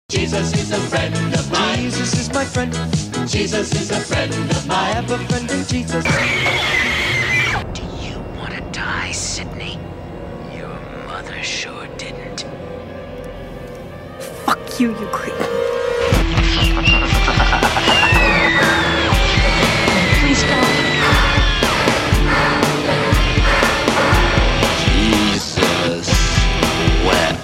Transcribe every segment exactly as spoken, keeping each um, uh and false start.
Jesus is a friend of mine. Jesus is my friend. Jesus is a friend of mine. I have a friend in Jesus. Do you want to die, Sydney? Your mother sure didn't. Fuck you, you creep. Please God. Jesus wept.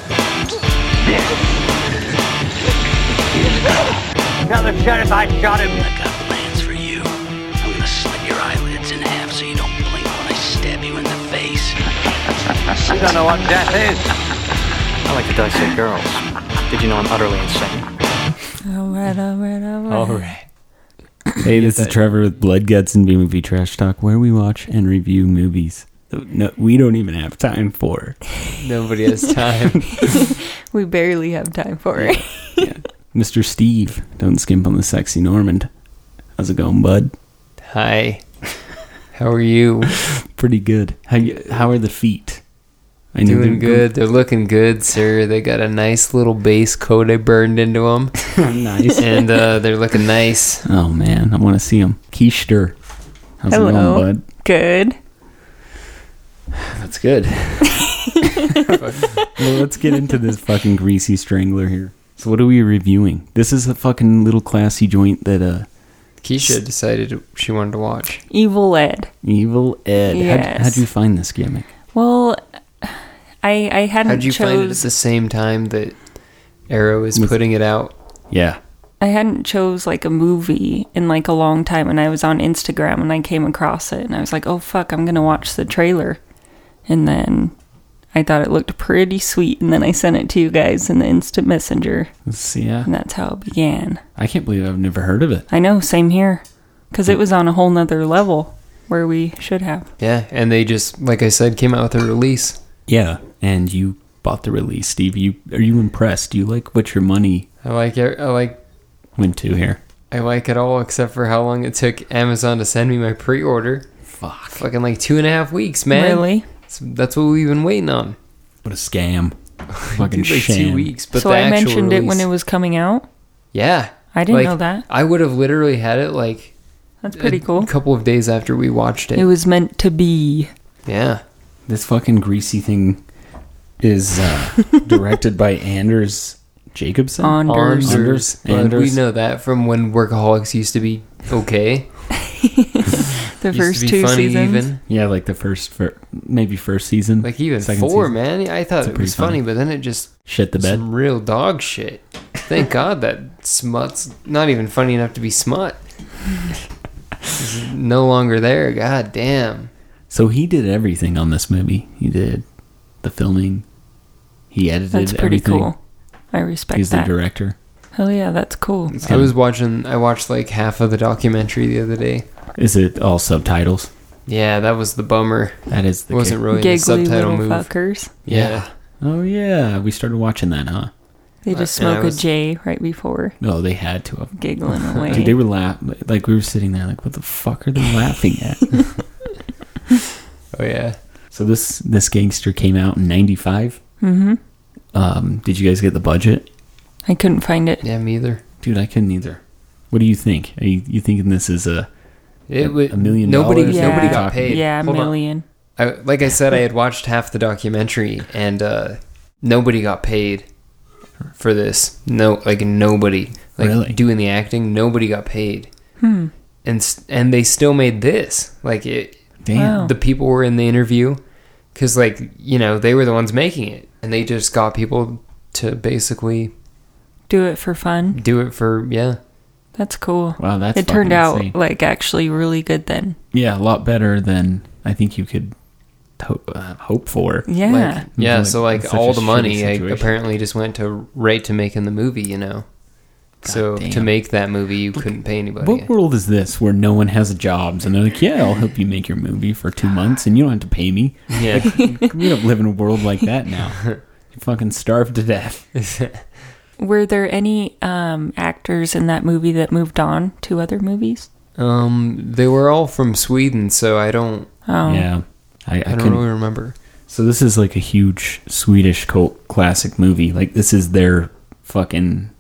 Tell the sheriff I shot him. I got plans for you. I'm gonna slit your eyelids in half so you don't blink when I stab you in the face. You don't know what death is. I like to dissect girls. Did you know I'm utterly insane? Alright, alright, alright. All right. Hey, this is Trevor with Blood, Guts, and B-Movie Trash Talk, where we watch and review movies that no, we don't even have time for. Nobody has time. We barely have time for it. Yeah. Mister Steve, don't skimp on the sexy Normand. How's it going, bud? Hi. How are you? Pretty good. How you, how are the feet? I know Doing they're good. They're looking good, sir. They got a nice little base coat I burned into them. Nice. And uh, they're looking nice. Oh, man. I want to see them. Keister. How's Hello. it going, bud? Good. That's good. Well, let's get into this fucking greasy strangler here. So what are we reviewing? This is a fucking little classy joint that, uh... Keisha decided she wanted to watch. Evil Ed. Evil Ed. Yes. How'd, how'd you find this gimmick? Well, I I hadn't How'd you chose, find it at the same time that Arrow is With- putting it out? Yeah. I hadn't chose like a movie in like a long time, and I was on Instagram and I came across it and I was like, oh fuck, I'm gonna watch the trailer. And then I thought it looked pretty sweet, and then I sent it to you guys in the instant messenger, Let's see, yeah. and that's how it began. I can't believe I've never heard of it. I know, same here, because it was on a whole nother level where we should have. Yeah, and they just, like I said, came out with a release. Yeah, and you bought the release, Steve. You Are you impressed? Do you like what your money I like it. I like went to here? I like it all except for how long it took Amazon to send me my pre-order. Fuck. Fucking like two and a half weeks, man. Really? That's, that's what we've been waiting on. What a scam. Fucking Dude, like sham. two weeks. But so the I actual mentioned it when release- it was coming out? Yeah. I didn't Like, know that. I would have literally had it like That's pretty a cool. couple of days after we watched it. It was meant to be. Yeah. This fucking greasy thing is uh, directed by Anders Jacobson. Anders. Anders. But Anders. we know that from when Workaholics used to be okay. The Used first to be two funny seasons. even. Yeah, like the first, fir- maybe first season. Like even Second four, season. man. I thought It's it pretty was funny, funny. but then it just Shit the bed. some real dog shit. Thank God that smut's not even funny enough to be smut. It's no longer there. God damn. So he did everything on this movie. He did the filming. He edited That's pretty everything. cool. I respect He's the that. director. Hell yeah, that's cool. I was watching. I watched like half of the documentary the other day. Is it all subtitles? Yeah, that was the bummer. That is the It wasn't kick. really a Giggly subtitle little move. fuckers. Yeah. Oh yeah, we started watching that, huh? They just Uh, and I smoke was- a J right before, No, they had to have. giggling away. Dude, they were laughing. Like we were sitting there, like, what the fuck are they laughing at? Oh yeah. So this this gangster came out in ninety-five. Mm-hmm. Um, did you guys get the budget? I couldn't find it. Yeah, me either. Dude, I couldn't either. What do you think? Are you, you thinking this is a It a, was a million nobody. dollars? Yeah. Nobody got paid. Yeah, a Hold on. million. I, like I said, I had watched half the documentary, and uh, nobody got paid for this. No, like nobody. Like Really? doing the acting, nobody got paid, Hmm. and s- and they still made this. Like it, Damn. Wow. the people were in the interview, because like you know they were the ones making it, and they just got people to basically Do it for fun. do it for yeah. That's cool. Wow, that's it turned fucking out insane. like actually really good then. Yeah, a lot better than I think you could ho- uh, hope for. Yeah. Like, yeah, Like, so like it's such all a the shitty money I, situation. apparently just went to right to making the movie, you know. So damn. to make that movie, you couldn't pay anybody. What world is this where no one has jobs and they're like, yeah, I'll help you make your movie for two months and you don't have to pay me. Yeah, We don't live in a world like that now. You fucking starve to death. Were there any um, actors in that movie that moved on to other movies? um, they were all from Sweden, so I don't, Oh. Yeah. I, I, I don't couldn't- really remember. So this is like a huge Swedish cult classic movie. Like this is their fucking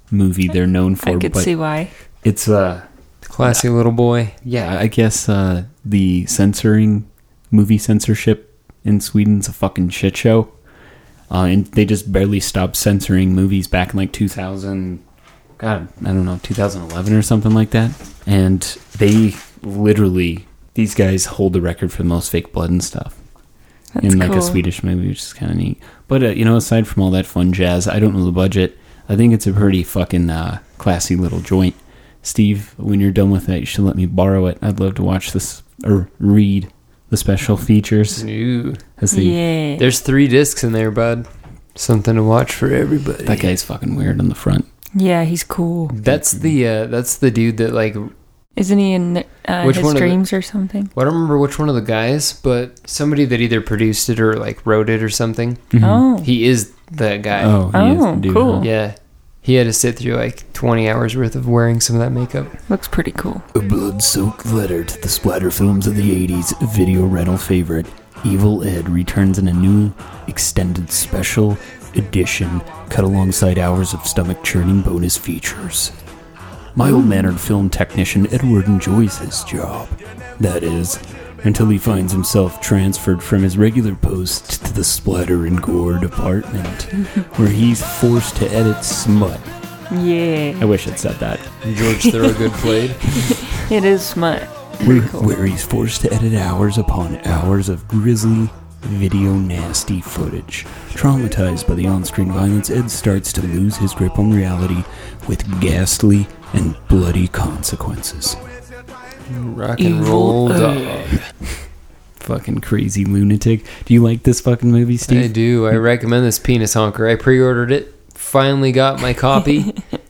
movie they're known for. I could but see why. It's uh Classy little boy. yeah, I guess uh, the censoring, movie censorship in Sweden's a fucking shit show. Uh, and they just barely stopped censoring movies back in like two thousand, God, I don't know, two thousand eleven or something like that. And they literally, these guys hold the record for the most fake blood and stuff. That's in like cool. a Swedish movie, which is kind of neat. But, uh, you know, aside from all that fun jazz, I don't know the budget. I think it's a pretty fucking uh, classy little joint. Steve, when you're done with that, you should let me borrow it. I'd love to watch this, or read the special features. Ooh. As they, Yeah. There's three discs in there, bud. Something to watch for everybody. That guy's fucking weird on the front. Yeah, he's cool. That's the uh, that's the dude that like. Isn't he in uh, Which his one of the- dreams or something? Well, I don't remember which one of the guys, but somebody that either produced it or like wrote it or something. Oh. He is that guy. Oh, he is Oh, the dude, cool. huh? Yeah. He had to sit through like twenty hours worth of wearing some of that makeup. Looks pretty cool. A blood-soaked letter to the splatter films of the eighties video rental favorite, Evil Ed returns in a new, extended special edition cut alongside hours of stomach-churning bonus features. Mild-mannered film technician Edward enjoys his job. That is, until he finds himself transferred from his regular post to the splatter and gore department, where he's forced to edit smut. Yeah. I wish it said that. George Thorogood played. It is smut. Where, where he's forced to edit hours upon hours of grisly, video nasty footage. Traumatized by the on-screen violence, Ed starts to lose his grip on reality with ghastly and bloody consequences. Rock and roll dog. Fucking crazy lunatic. Do you like this fucking movie, I Steve? do. I recommend this Penis Honker. I pre-ordered it. Finally got my copy.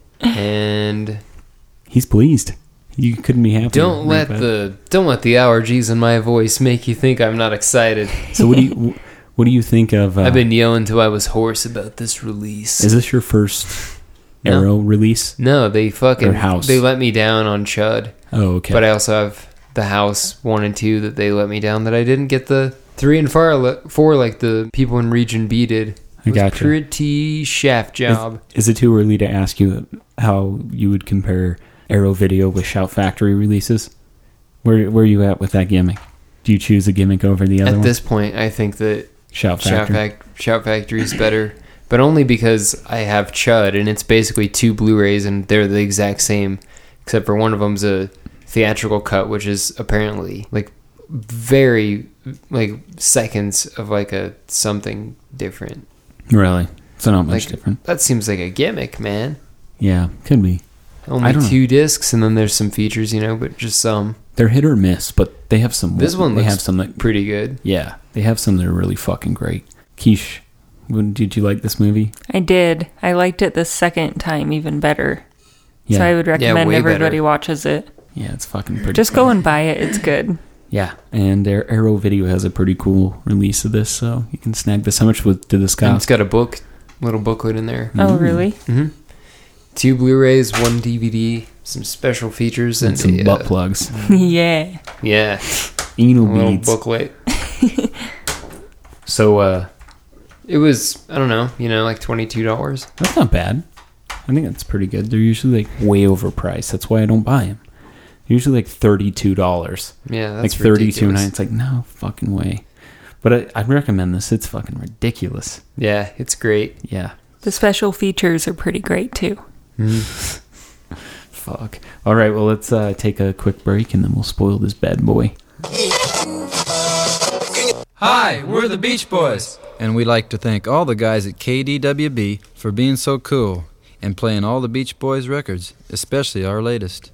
And He's pleased. You couldn't be happier. don't let right, bud? the don't let the allergies in my voice make you think I'm not excited. So what do you what do you think of? Uh, I've been yelling till I was hoarse about this release. Is this your first No. Arrow release? No, they fucking Or House? they let me down on Chud. Oh, okay. But I also have the House one and two that they let me down. That I didn't get the three and four, four like the people in Region B did. I It was gotcha. pretty shaft job. Is it too early to ask you how you would compare Arrow Video with Shout Factory releases? Where where are you at with that gimmick? Do you choose a gimmick over the other At one? this point, I think that Shout Shout, Factory. Fac- Shout Factory is better, but only because I have Chud and it's basically two Blu-rays and they're the exact same, except for one of them's a theatrical cut, which is apparently like very like seconds of like a something different. Really? So not much Like, different. That seems like a gimmick, man. Yeah, could be. I Only don't know. two discs, and then there's some features, you know, but just some. They're hit or miss, but they have some. This one they looks have some that, pretty good. yeah, they have some that are really fucking great. Quiche, when, did you like this movie? I did. I liked it the second time even better. Yeah, So I would recommend way everybody better. watches it. yeah, it's fucking pretty. Just go and buy it. It's good. Yeah, and their Arrow Video has a pretty cool release of this, so you can snag this. How much with did this And cost? it's got a book, little booklet in there. Oh, really? hmm Two Blu-rays, one D V D, some special features, and, and some a, butt uh, plugs, Yeah. Yeah, anal a little beads. booklet. So uh, It was, I don't know, you know, like twenty-two dollars. that's not bad. I think that's pretty good. They're usually like way overpriced. That's why I don't buy them. Usually like thirty-two dollars. Yeah, Like that's thirty-two, and ridiculous. it's like no fucking way. But I, I'd recommend this. It's fucking ridiculous. Yeah, it's great. Yeah. The special features are pretty great too. Fuck. All right. Well, let's uh, take a quick break, and then we'll spoil this bad boy. Hi, we're the Beach Boys. And we'd like to thank all the guys at K D W B for being so cool and playing all the Beach Boys records, especially our latest.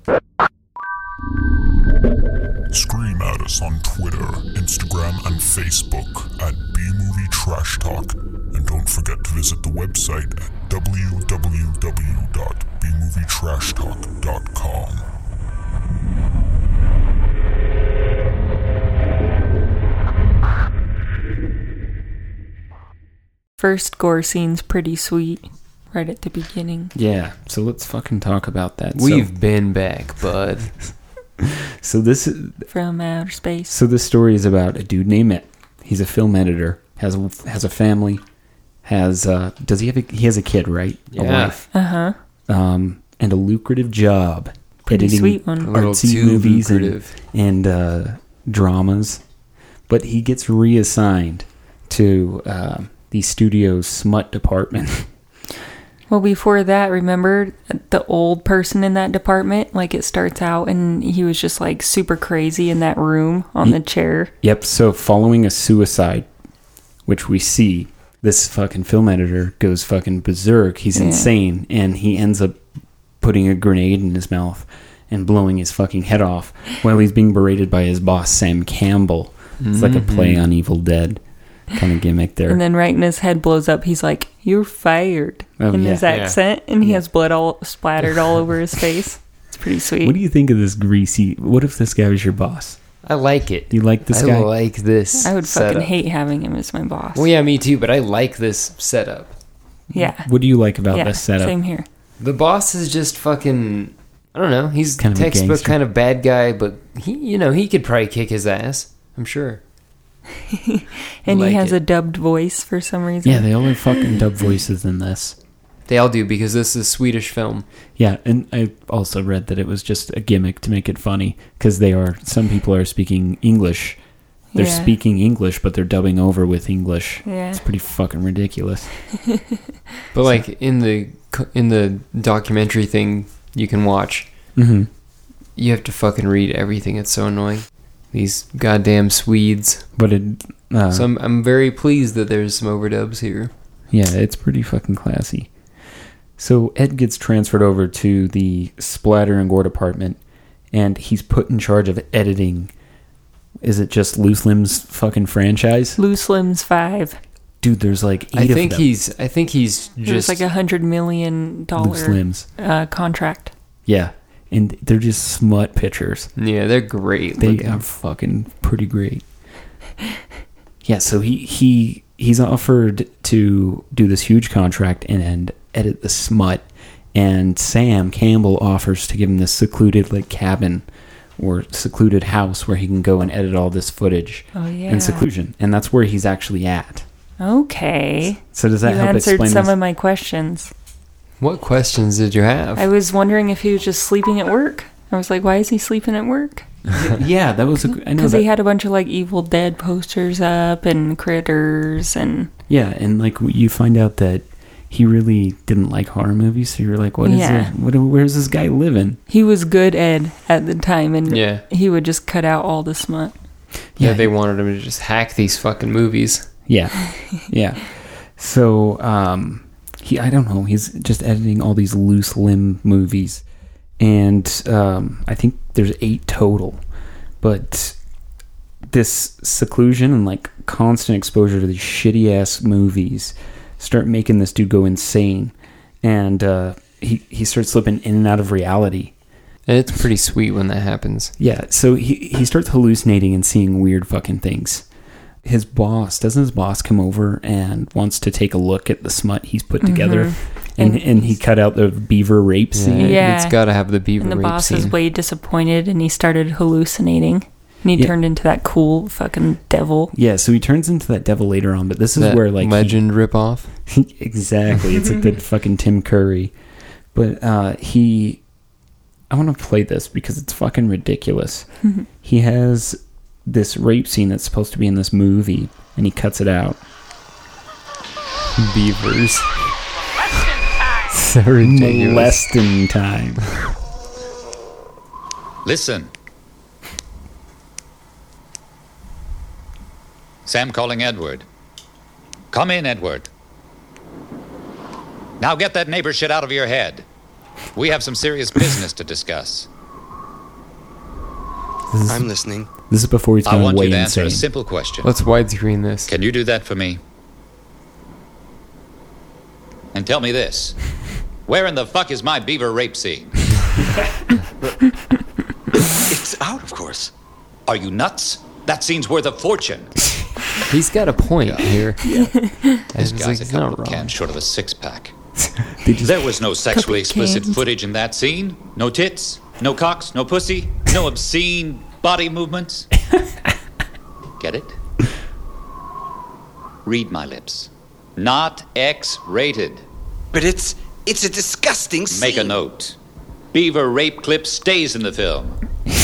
Scream at us on Twitter, Instagram, and Facebook at B-Movie Trash Talk. And don't forget to visit the website at w w w dot b movie trash talk dot com. First gore scene's pretty sweet. Right at the beginning. Yeah. So let's fucking talk about that. We've been back, bud. So, so this is From outer space. so this story is about a dude named Ed. He's a film editor. Has a, has a family. Has uh does he have a, he has a kid, right? A Yeah. wife. Uh-huh. um, and a lucrative job Pretty editing sweet one. A little artsy too movies and, lucrative. and uh, dramas. But he gets reassigned to uh, the studio's smut department. Well, before that, remember the old person in that department? Like, it starts out and he was just like super crazy in that room on Ye- the chair. Yep, so following a suicide, which we see, this fucking film editor goes fucking berserk. He's Yeah. insane, and he ends up putting a grenade in his mouth and blowing his fucking head off while he's being berated by his boss, Sam Campbell. It's like a play on Evil Dead kind of gimmick there. And then right when his head blows up, he's like, "You're fired," Oh, in yeah. his Yeah. accent, and he Yeah. has blood all splattered all over his face. It's pretty sweet. What do you think of this greasy? What if this guy was your boss? I like it. You like this I guy? like this. I would fucking setup. hate having him as my boss. Well, yeah, me too. But I like this setup. Yeah. What do you like about Yeah, this setup? same here. The boss is just fucking. I don't know. He's Kind of a textbook gangster. kind of bad guy, but he, you know, he could probably kick his ass. I'm sure. And Like he has it. a dubbed voice for some reason. Yeah, they all have fucking dub voices in this. They all do because this is a Swedish film. Yeah, and I also read that it was just a gimmick to make it funny because they are some people are speaking English. They're Yeah. speaking English, but they're dubbing over with English. Yeah. It's pretty fucking ridiculous. But like in the in the documentary thing you can watch, Mm-hmm. you have to fucking read everything. It's so annoying. These goddamn Swedes. But it, uh, So I'm I'm very pleased that there's some overdubs here. yeah, it's pretty fucking classy. So Ed gets transferred over to the splatter and gore department, and he's put in charge of editing. Is it just Loose Limbs fucking franchise? Loose Limbs five. Dude, there's like eight I of think them. he's I think he's It was just like a hundred million dollar Loose Limbs. uh, contract. Yeah, and they're just smut pictures. yeah, they're great. They looking. are fucking pretty great. Yeah, so he he he's offered to do this huge contract and, and edit the smut, and Sam Campbell offers to give him this secluded like cabin or secluded house where he can go and edit all this footage Oh yeah. in seclusion, and that's where he's actually at. Okay. So does that You help answered explain some this? of my questions. What questions did you have? I was wondering if he was just sleeping at work. I was like, why is he sleeping at work? Yeah, that was a, I know Because that. he had a bunch of like Evil Dead posters up and Critters and Yeah, and like you find out that he really didn't like horror movies, so you're like, what is Yeah. it? What, where's this guy living? he was good Ed at the time, and Yeah. he would just cut out all the smut. yeah, Yeah. they wanted him to just hack these fucking movies. Yeah, yeah. So, um, he, I don't know, he's just editing all these loose limb movies, and um, I think there's eight total. But this seclusion and like constant exposure to these shitty ass movies start making this dude go insane, and uh, he he starts slipping in and out of reality. And it's pretty sweet when that happens. Yeah, so he he starts hallucinating and seeing weird fucking things. His boss, doesn't his boss come over and wants to take a look at the smut he's put together? And And and he cut out the beaver rape scene. Yeah. It's got to have the beaver And the rape boss scene. is way disappointed, and he started hallucinating. And he Yeah. turned into that cool fucking devil. Yeah, so he turns into that devil later on, but this is That where like he- legend ripoff. exactly, it's like the fucking Tim Curry. But uh, he, I want to play this because it's fucking ridiculous. He has this rape scene that's supposed to be in this movie, and he cuts it out. Beavers. So ridiculous. Molesting time. Listen. Sam calling Edward. Come in, Edward. Now get that neighbor shit out of your head. We have some serious business to discuss. This is, I'm listening. this is before he's I gone want way you to answer insane. a simple question. Let's widescreen this. Can you do that for me? And tell me this. Where in the fuck is my beaver rape scene? It's out, of course. Are you nuts? That scene's worth a fortune. He's got a point here. This It's guy's like, a he's not couple of wrong. cans short of a six-pack. They just- There was no sexually Couple explicit cans. footage in that scene. No tits, no cocks, no pussy, no obscene body movements. Get it? Read my lips. Not X-rated. But it's It's a disgusting scene. Make a note. Beaver rape clip stays in the film.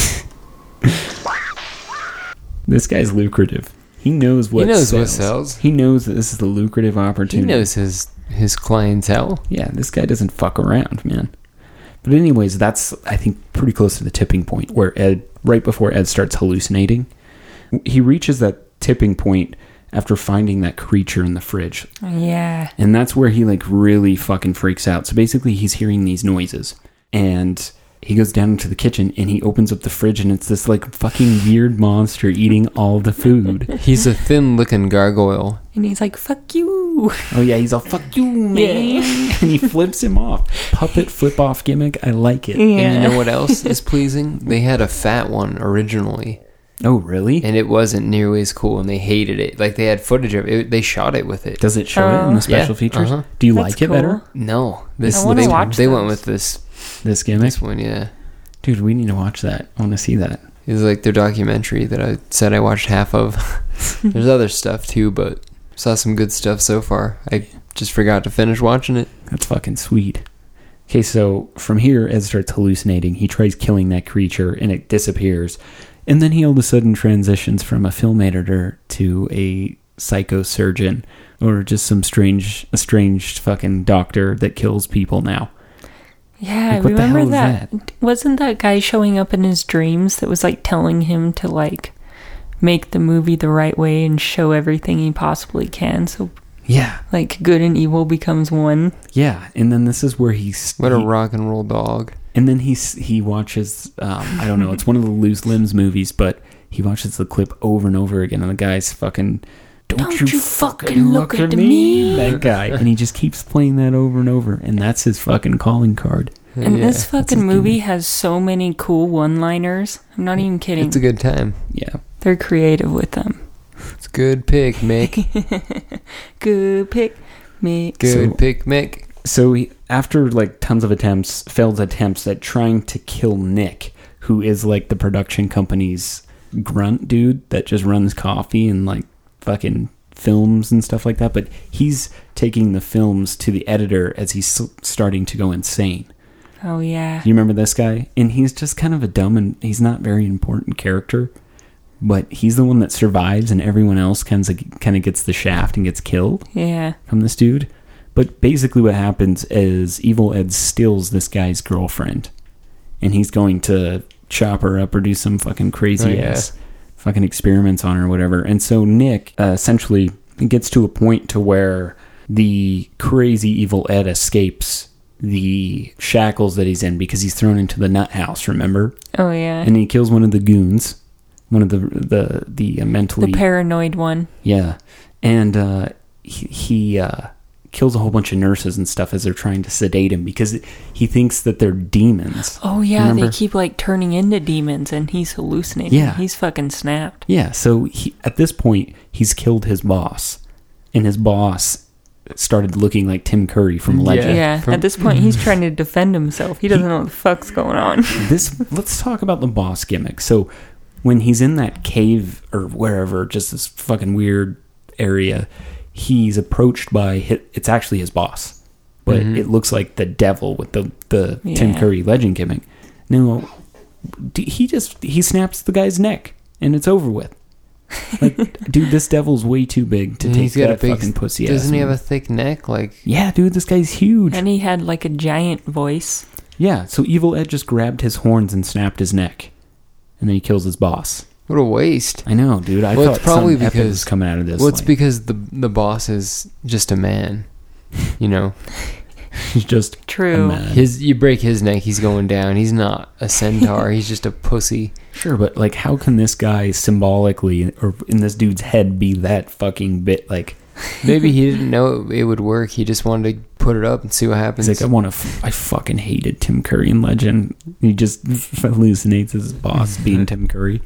This guy's lucrative. He knows what He knows sells. what sells. He knows that this is the lucrative He opportunity. knows his his clientele. Yeah, this guy doesn't fuck around, man. But anyways, that's, I think, pretty close to the tipping point where Ed, right before Ed starts hallucinating, he reaches that tipping point after finding that creature in the fridge. Yeah. And that's where he, like, really fucking freaks out. So basically, he's hearing these noises. And he goes down into the kitchen and he opens up the fridge and it's this, like, fucking weird monster eating all the food. He's a thin-looking gargoyle. And he's like, fuck you. Oh, yeah, he's all, fuck you, man. Yeah. And he flips him off. Puppet flip-off gimmick. I like it. Yeah. And you know what else is pleasing? They had a fat one originally. Oh, really? And it wasn't nearly as cool, and they hated it. Like, they had footage of it. They shot it with it. Does it show it in the special Yeah, features? uh-huh. Do you That's like it cool. better? No. This, I wanna they watch they those. went with this, This gimmick? this one, yeah. Dude, we need to watch that. I want to see that. It was like their documentary that I said I watched half of. There's other stuff, too, but saw some good stuff so far. I just forgot to finish watching it. That's fucking sweet. Okay, so from here, Ed starts hallucinating. He tries killing that creature, and it disappears. And then he all of a sudden transitions from a film editor to a psychosurgeon, or just some strange, a strange fucking doctor that kills people now. Yeah, Like, what I the remember hell is that. Wasn't that guy showing up in his dreams that was like telling him to like make the movie the right way and show everything he possibly can? So Yeah, like good and evil becomes one. yeah. And then this is where he's... What a he- rock and roll dog. And then he's, he watches, um, I don't know, it's one of the Loose Limbs movies, but he watches the clip over and over again, and the guy's fucking, don't, Don't you, you fucking fucking look, look at at me. me. That guy. And he just keeps playing that over and over, and that's his fucking calling card. And Yeah, this his fucking movie has so many cool one-liners. I'm not even kidding. It's a good time. Yeah. They're creative with them. It's a good pick, Mick. Good pick, Mick. Good So- pick, Mick. So he, after like tons of attempts, failed attempts at trying to kill Nick, who is like the production company's grunt dude that just runs coffee and like fucking films and stuff like that, but he's taking the films to the editor as he's s- starting to go insane. Oh yeah. You remember this guy? And he's just kind of a dumb and he's not very important character, but he's the one that survives and everyone else kind of kind of gets the shaft and gets killed Yeah. from this dude. But basically what happens is Evil Ed steals this guy's girlfriend, and he's going to chop her up or do some fucking crazy Oh, yeah. ass fucking experiments on her or whatever. And so Nick uh, essentially gets to a point to where the crazy Evil Ed escapes the shackles that he's in because he's thrown into the nut house, remember? Oh yeah. And he kills one of the goons, one of the the the uh, mentally The paranoid one. yeah, and uh, he, he uh, kills a whole bunch of nurses and stuff as they're trying to sedate him because he thinks that they're demons. Oh yeah, Remember? they keep like turning into demons and he's hallucinating. Yeah. He's fucking snapped. Yeah, so he, at this point, he's killed his boss, and his boss started looking like Tim Curry from Legend. Yeah. from- At this point he's trying to defend himself. He doesn't know what the fuck's going on. This let's talk about the boss gimmick. So when he's in that cave or wherever, just this fucking weird area, he's approached by hi- it's actually his boss, but Mhm. it looks like the devil with the the Tim Yeah. Curry Legend gimmick. No, d- he just he snaps the guy's neck and it's over with. Like, dude, this devil's way too big to And take he's got that a big fucking pussy ass. Doesn't he have a move. thick neck? Like, Yeah, dude, this guy's huge. And he had like a giant voice. Yeah, so Evil Ed just grabbed his horns and snapped his neck, and then he kills his boss. what a waste. I know, dude. I Well, thought it's probably some epic because- was coming out of this. Well, it's like, because the the boss is just a man. You know, he's just True. a man. his you break his neck, he's going down. He's not a centaur. He's just a pussy. Sure, but like, how can this guy symbolically, or in this dude's head, be that fucking bit? Like, Maybe he didn't know it, it would work. He just wanted to put it up and see what happens. he's like, I want to. F- I fucking hated Tim Curry in Legend. He just hallucinates his boss being Tim Curry.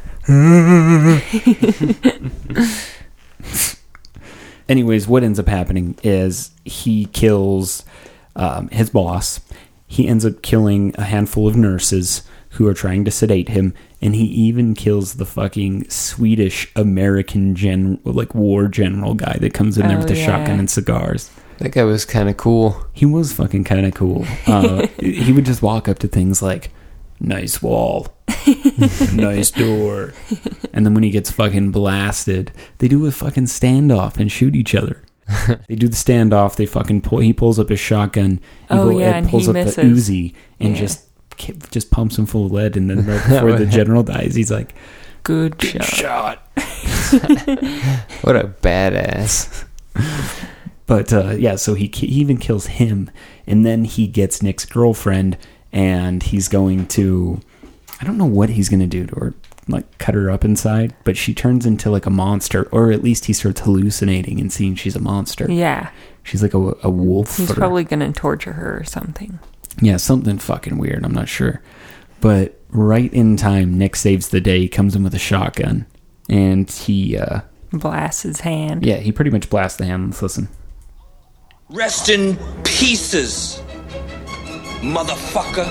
Anyways, what ends up happening is he kills um, his boss. He ends up killing a handful of nurses who are trying to sedate him, and he even kills the fucking Swedish American gen like war general guy that comes in there Oh, with the yeah. shotgun and cigars. That guy was kind of cool. He was fucking kind of cool. Uh, he would just walk up to things like, nice wall, nice door. And then when he gets fucking blasted, they do a fucking standoff and shoot each other. They do the standoff. They fucking pull. He pulls up his shotgun. Oh, Evil yeah, Ed and pulls he up misses. the Uzi and Yeah. just just pumps him full of lead. And then right before the general dies, he's like, Good, "Good shot." shot." What a badass. But uh, yeah, so he he even kills him, and then he gets Nick's girlfriend, and he's going to, I don't know what he's going to do to her, like cut her up inside, but she turns into like a monster, or at least he starts hallucinating and seeing she's a monster. Yeah. She's like a, a wolf. He's or, probably going to torture her or something. yeah, something fucking weird. I'm not sure. But right in time, Nick saves the day. He comes in with a shotgun, and he, uh, Blasts his hand. yeah, he pretty much blasts the hand. Let's listen. Rest in pieces, motherfucker.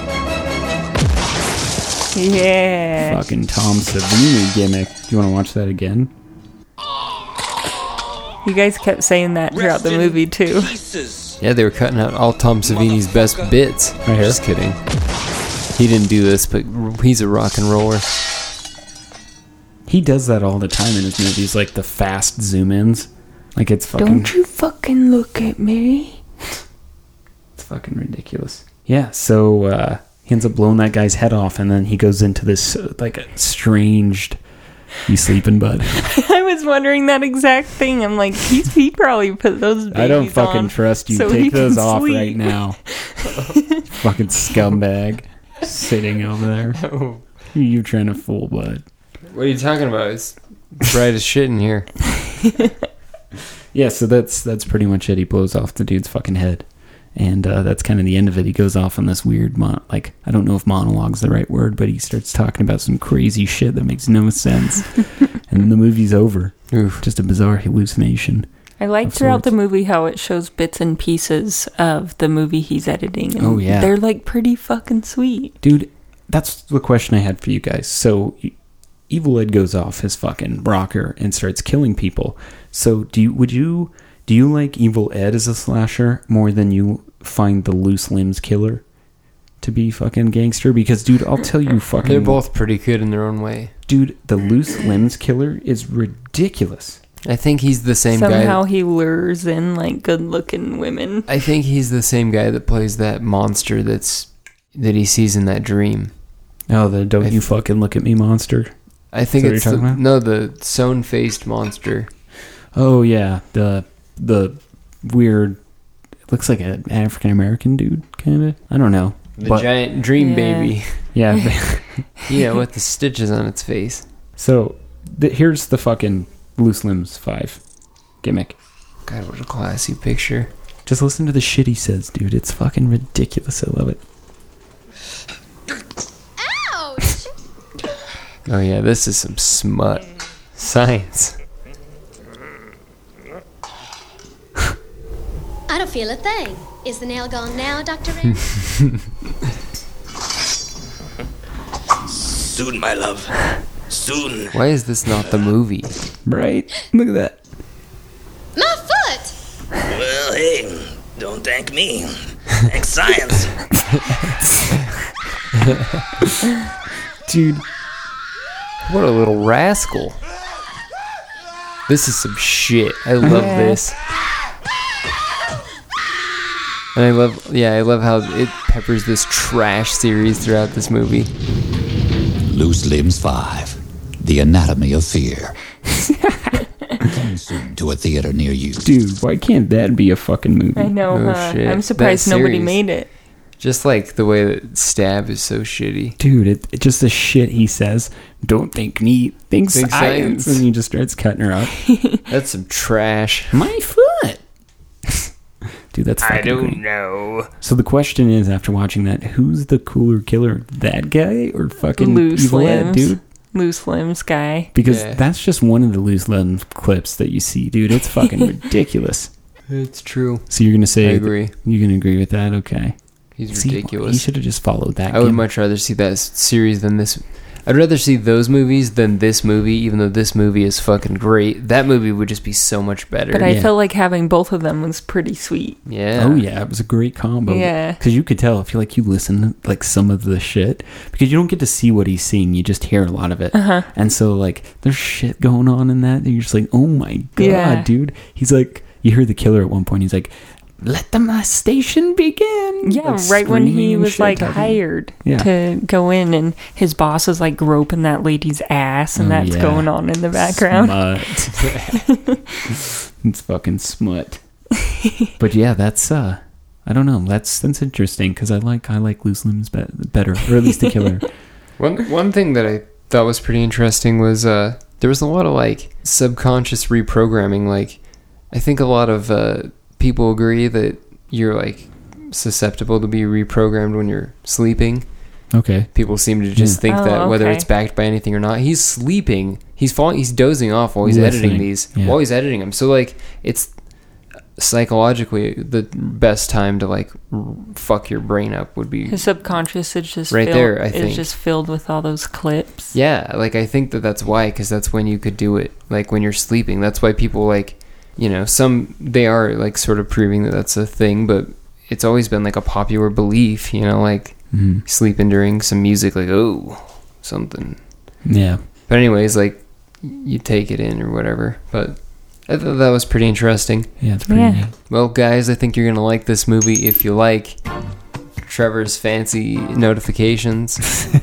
Yeah. Fucking Tom Savini gimmick. Do you want to watch that again? You guys kept saying that throughout the movie, too. Yeah, they were cutting out all Tom Savini's best bits. Right here. Just kidding. He didn't do this, but he's a rock and roller. He does that all the time in his movies, like the fast zoom ins. Like it's fucking. Don't you fucking look at me. It's fucking ridiculous. Yeah, so uh, he ends up blowing that guy's head off, and then he goes into this uh, like estranged. You sleeping, bud? I was wondering that exact thing. I'm like, he's, he probably put those babies I don't fucking on trust you. so he Take those can off sleep. right now. Fucking scumbag. Sitting over there. Who are you trying to fool, bud? What are you talking about? It's bright as shit in here. Yeah, so that's that's pretty much it. He blows off the dude's fucking head. And uh, that's kind of the end of it. He goes off on this weird, mon- like, I don't know if monologue's the right word, but he starts talking about some crazy shit that makes no sense. And then the movie's over. Oof. Just a bizarre hallucination. I like of throughout sorts. the movie how it shows bits and pieces of the movie he's editing. And Oh, yeah. they're like pretty fucking sweet. Dude, that's the question I had for you guys. So, e- Evil Ed goes off his fucking rocker and starts killing people. So, do you, would you, do you like Evil Ed as a slasher more than you find the Loose Limbs Killer to be fucking gangster? Because, dude, I'll tell you fucking... They're both pretty good in their own way. Dude, the Loose Limbs Killer is ridiculous. I think he's the same Somehow guy. he lures in like good looking women. I think he's the same guy that plays that monster that's that he sees in that dream. Oh, the don't I you th- fucking look at me monster. I think Is it's that what the, you're talking no the stone-faced monster. Oh, yeah. The, the weird... It looks like an African American dude, kind of. I don't know. The But- giant dream Yeah. baby. Yeah. Yeah, with the stitches on its face. So, th- here's the fucking Loose Limbs five gimmick. God, what a classy picture. Just listen to the shit he says, dude. It's fucking ridiculous. I love it. Ouch! Oh yeah, this is some smut. Science. I don't feel a thing. Is the nail gone now, Doctor Ray? Soon, my love. Soon. Why is this not the movie? Right? Look at that. My foot! Well, hey, don't thank me. Thank science. Dude. What a little rascal. This is some shit. I love Yeah. this. And I love, yeah, I love how it peppers this trash series throughout this movie. Loose Limbs five. The Anatomy of Fear. Coming soon to a theater near you. Dude, why can't that be a fucking movie? I know, Oh, huh? shit. I'm surprised That nobody series. made it. Just like the way that Stab is so shitty. Dude, it, it just the shit he says. Don't think me, think, Think science. science. And he just starts cutting her up. That's some trash. My foot. Dude, that's fucking I don't great. know. So the question is, after watching that, who's the cooler killer? That guy or fucking Loose Evil Ed, Limbs. dude? Loose Limbs guy. Because Yeah. that's just one of the Loose Limbs clips that you see, dude. It's fucking ridiculous. It's true. So you're gonna say I agree. You're gonna agree with that? Okay. He's See, ridiculous. He should have just followed that. I would gimmick. much rather see that s- series than this. I'd rather see those movies than this movie, even though this movie is fucking great. That movie would just be so much better. But I Yeah. felt like having both of them was pretty sweet. Yeah. Oh yeah, it was a great combo. Yeah. Because you could tell, I feel like you listen to like some of the shit because you don't get to see what he's seeing, you just hear a lot of it. Uh-huh. And so like there's shit going on in that, and you're just like, oh my god, Yeah. dude. He's like, you hear the killer at one point. He's like, let the molestation begin. Yeah, Like, right when he screaming and was shit, like talking- hired Yeah. to go in, and his boss is like groping that lady's ass, and Oh, that's yeah. going on in the background. Smut. It's fucking smut. But yeah, that's uh, I don't know. That's that's interesting because I like I like Loose Limbs be- better, or at least the killer. One one thing that I thought was pretty interesting was uh, there was a lot of like subconscious reprogramming. Like, I think a lot of uh, people agree that you're like susceptible to be reprogrammed when you're sleeping. Okay. People seem to just Yeah. think Oh, that whether okay. it's backed by anything or not, he's sleeping. He's falling. He's dozing off while he's Listening. editing these. Yeah. While he's editing them, so like it's psychologically the best time to like r- fuck your brain up would be His subconscious is just Right filled, there, I is think. just filled with all those clips. Yeah, like I think that that's why, because that's when you could do it, like when you're sleeping. That's why people like, you know, some they are like sort of proving that that's a thing, but it's always been like a popular belief, you know, like Mhm. sleeping during some music, like oh something. Yeah. But anyways, like you take it in or whatever. But I thought that was pretty interesting. Yeah, it's pretty Yeah. neat. Well, guys, I think you're gonna like this movie if you like Trevor's fancy notifications.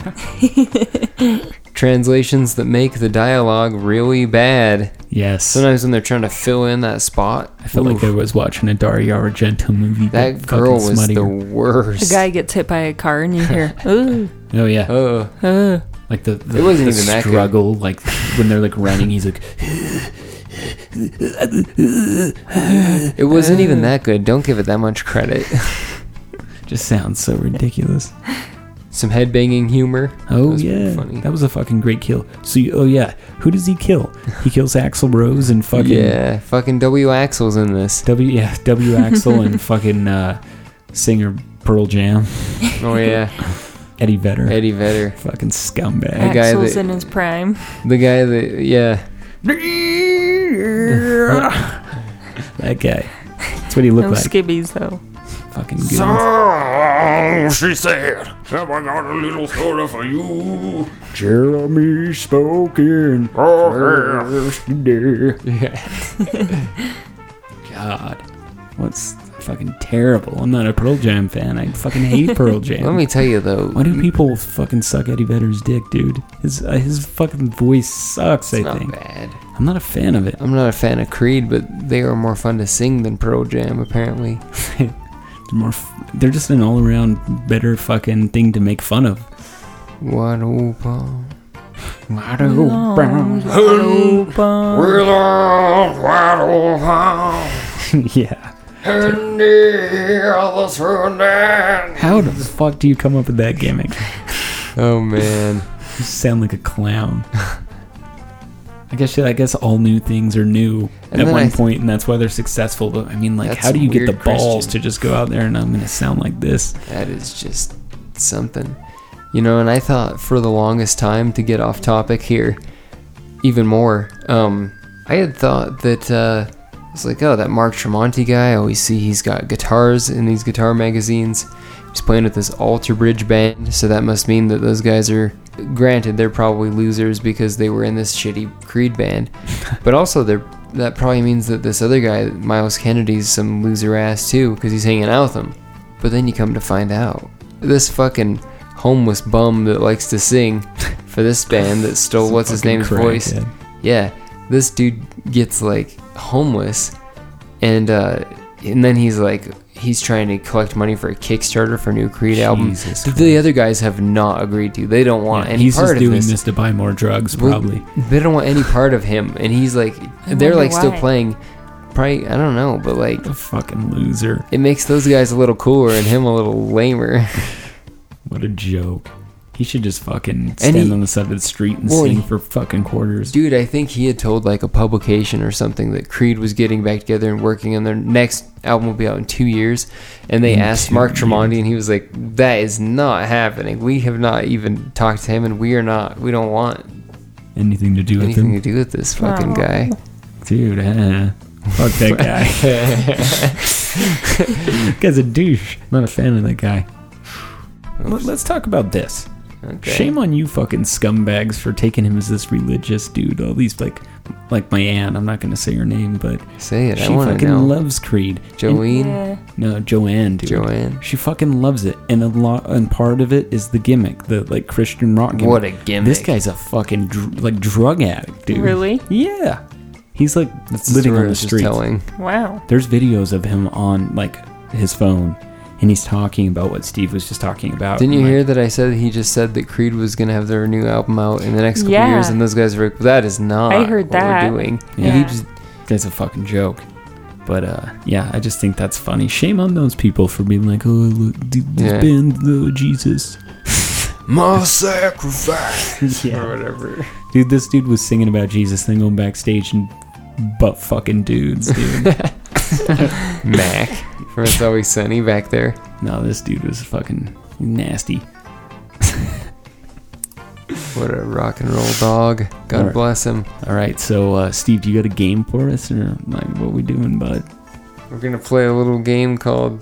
Translations that make the dialogue really bad. Yes. Sometimes when they're trying to fill in that spot, I felt like I was watching a Dario Argento movie. that but girl fucking was smuttier. the worst. The guy gets hit by a car, and you hear, ooh, Oh yeah. Oh, uh. Like the, the It wasn't the even that good. struggle, like when they're like running, he's like, it wasn't even that good. Don't give it that much credit. just sounds so ridiculous. Some headbanging humor. Oh That was pretty yeah, funny. that was a fucking great kill. So you, oh yeah, who does he kill? He kills Axl Rose and fucking Yeah, fucking W. Axel's in this. W yeah W Axl and fucking uh, singer Pearl Jam, Oh yeah, Eddie Vedder, Eddie Vedder, fucking scumbag. The guy Axel's that- in his prime. the guy that yeah. That guy. That's what he looked No like. skibbies, though. Fucking good. So she said, have I got a little story for you? Jeremy spoken. God, what's fucking terrible. I'm not a Pearl Jam fan. I fucking hate Pearl Jam. Let me tell you though. Why do people fucking suck Eddie Vedder's dick, dude? His uh, his fucking voice sucks. It's I not think bad. I'm not a fan of it. I'm not a fan of Creed, but they are more fun to sing than Pearl Jam, apparently. They're more. F- they're just an all around better fucking thing to make fun of. What open? Wide open. Yeah. How the fuck do you come up with that gimmick? Oh man, You sound like a clown. I guess I guess all new things are new And at then one I th- point, and that's why they're successful. But I mean, like, That's how do you get the weird, balls Christian. to just go out there and I'm gonna sound like this? that is just something. You know, and I thought for the longest time, to get off topic here, even more, um, I had thought that, uh, it's like, oh, that Mark Tremonti guy, I always see he's got guitars in these guitar magazines. He's playing with this Alter Bridge band, so that must mean that those guys are, granted, they're probably losers because they were in this shitty Creed band, but also they're, that probably means that this other guy, Miles Kennedy's some loser ass too, because he's hanging out with them. But then you come to find out, this fucking homeless bum that likes to sing for this band that stole Some what's his fucking name's voice. crackhead. Yeah, this dude gets like homeless, and uh, and then he's like he's trying to collect money for a Kickstarter for a new Creed album. Jesus that the other guys have not agreed to. They don't want Yeah, any he's part just of doing this. this. to buy more drugs, Well, probably. They don't want any part of him, and he's like, I they're wonder like still why. playing. Probably I don't know, but like A fucking loser. it makes those guys a little cooler and him a little lamer. What a joke. He should just fucking stand he- on the side of the street and Well, sing he- for fucking quarters. Dude, I think he had told like a publication or something that Creed was getting back together and working on their next album will be out in two years. And they In asked two Mark Tremonti, years. and he was like, "That is not happening. We have not even talked to him, and we are not. We don't want Anything to do with anything him? to do with this fucking Aw. guy." Dude, uh, fuck that guy. Guy's a douche. Not a fan of that guy. Let- Let's talk about this. Okay. Shame on you fucking scumbags for taking him as this religious dude. All these like like my aunt, I'm not gonna say her name, but Say it. I she want to fucking know. loves Creed. Jolene? Yeah. No, Joanne, dude. Joanne. She fucking loves it. And a lot and part of it is the gimmick, the like Christian rock gimmick. What a gimmick. This guy's a fucking dr- like drug addict, dude. Really? Yeah. He's like That's the living story on I the was just streets. telling. Wow. There's videos of him on like his phone, and he's talking about what Steve was just talking about. Didn't you And, hear like, that I said he just said that Creed was going to have their new album out in the next couple Yeah. years, and those guys were like, that is not I heard what that. we're doing. Yeah. Yeah. He just that's a fucking joke. But uh, yeah, I just think that's funny. Shame on those people for being like, oh, look, this Yeah. band, uh, Jesus. My sacrifice. Yeah. Or whatever. Dude, this dude was singing about Jesus, then going backstage and butt fucking dudes, dude. Mac. From It's Always Sunny back there. No, this dude was fucking nasty. What a rock and roll dog. God Alright. bless him. All right, so uh, Steve, do you got a game for us, or like what we doing, bud? We're going to play a little game called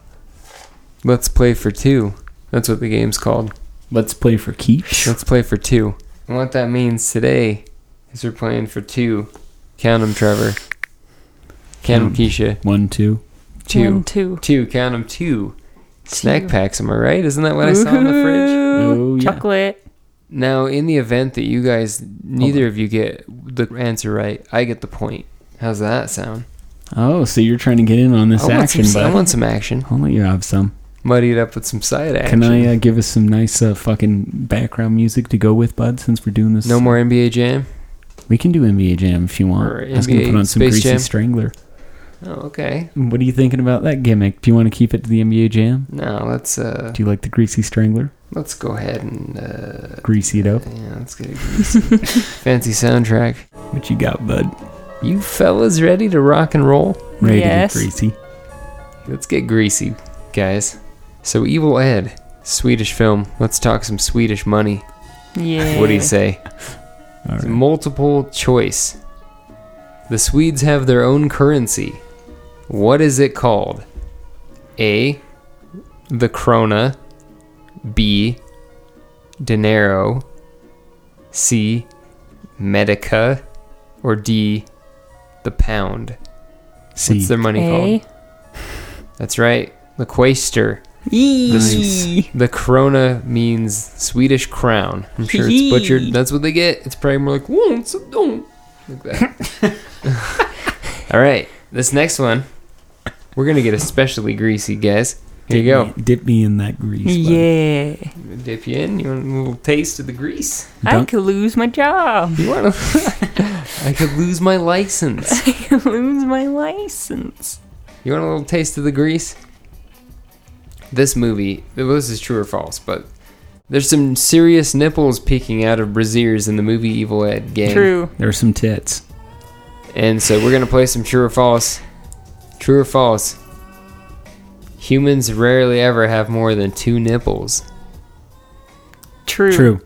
Let's Play for Two. That's what the game's called. Let's play for keeps. Let's play for two. And what that means today is we're playing for two. Count 'em, Trevor. Count 'em, Count 'em. Keisha. One, two. Two. One, two. Two. Count 'em, two. Snack Two. packs, am I right? Isn't that what I saw in the fridge? Oh, yeah. Chocolate. Now, in the event that you guys, neither of you get the answer right, I get the point. How's that sound? Oh, so you're trying to get in on this I want action, some, I bud? want some action. I'll let you have some. Muddy it up with some side action. Can I uh, give us some nice uh, fucking background music to go with, bud? Since we're doing this, No more N B A Jam? We can do N B A Jam if you want. Or I was gonna N B A put on some Space Greasy Jam? Strangler. Oh, okay. What are you thinking about that gimmick? Do you want to keep it to the N B A Jam? No, let's uh, Do you like the Greasy Strangler? let's go ahead and uh, Greasy it up. yeah, let's get a greasy, fancy soundtrack. What you got, bud? You fellas ready to rock and roll? Ready Yes. to get greasy? Let's get greasy, guys. So, Evil Ed, Swedish film. Let's talk some Swedish money. Yeah. What do you say? All It's right. multiple choice. The Swedes have their own currency. What is it called? A. The krona. B. Dinero. C. Medica. Or D. The pound. C. What's their money A. called? That's right. The Quaster. Yee. The, the krona means Swedish crown. I'm sure it's butchered. That's what they get. It's probably more like, once, don't. Like that. All right. This next one, we're going to get especially greasy, guys. Here you go. Dip me, dip me in that grease, bud. Yeah. Dip you in. You want a little taste of the grease? I Dunk- could lose my job. You want to? I could lose my license. I could lose my license. You want a little taste of the grease? This movie, well, this is true or false, but there's some serious nipples peeking out of brassieres in the movie Evil Ed gang. True. There's some tits. And so we're going to play some true or false. True or false? Humans rarely ever have more than two nipples. True. True.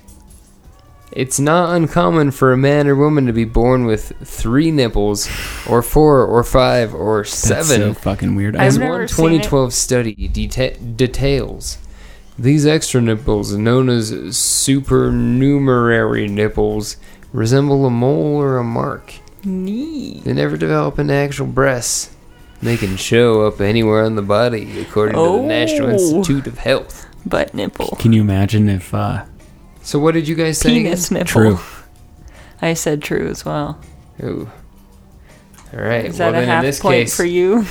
It's not uncommon for a man or woman to be born with three nipples, or four, or five, or That's seven. so fucking weird. I've As never one seen twenty it. twelve study deta- details, these extra nipples, known as supernumerary nipples, resemble a mole or a mark. Neat. They never develop into actual breasts. They can show up anywhere on the body, according to the National Oh. Institute of Health. Butt nipple. Can you imagine if uh So what did you guys say Penis again? nipple. True. I said true as well. Ooh. All right. Is well, that a then half in this point case, for you?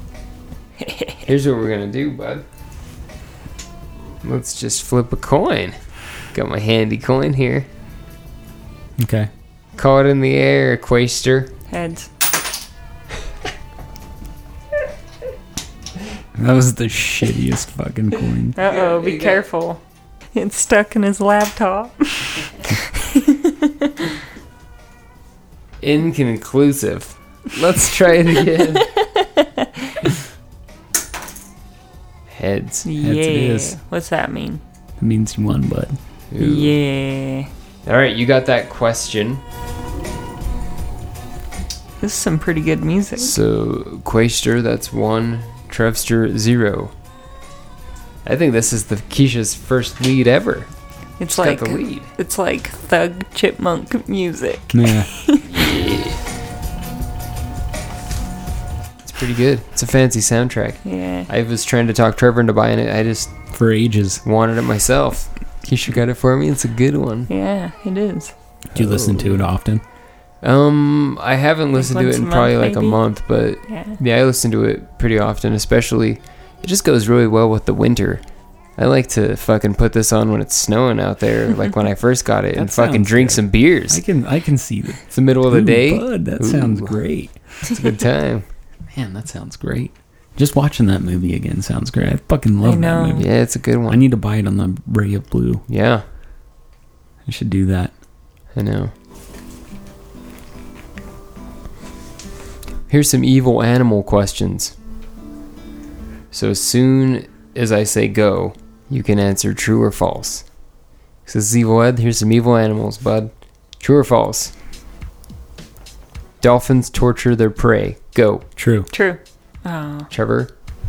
here's what we're gonna do, bud. Let's just flip a coin. Got my handy coin here. Okay. Call it in the air, Quaster. Heads. That was the shittiest fucking coin. Uh oh, be careful. It's stuck in his laptop. Inconclusive. Let's try it again. Heads. Yeah. it is. What's that mean? It means you won, bud. Ooh. Yeah. All right, you got that question. This is some pretty good music. So, Quaster, that's one. Trevster, zero. I think this is the Keisha's first lead ever. It's She's like got the lead. It's like Thug Chipmunk music. Yeah. It's pretty good. It's a fancy soundtrack. Yeah. I was trying to talk Trevor into buying it. I just For ages. wanted it myself. Keisha got it for me. It's a good one. Yeah, it is. Do you listen to it often? Um, I haven't listened to it once in a probably month, like a maybe? month, but Yeah. yeah, I listen to it pretty often, especially it just goes really well with the winter. I like to fucking put this on when it's snowing out there, like when I first got it, and That fucking sounds drink good. some beers. I can I can see that. It's the middle of the Ooh, day. bud, that Ooh. sounds great. It's a good time. Man, that sounds great. Just watching that movie again sounds great. I fucking I love that know. movie. Yeah, it's a good I one. need to buy it on the Ray of Blue. Yeah, I should do that. I know. Here's some evil animal questions. So as soon as I say go, you can answer true or false. So this is Evil Ed. Here's some evil animals, bud. True or false? Dolphins torture their prey. Go. True. True. Oh, Trevor?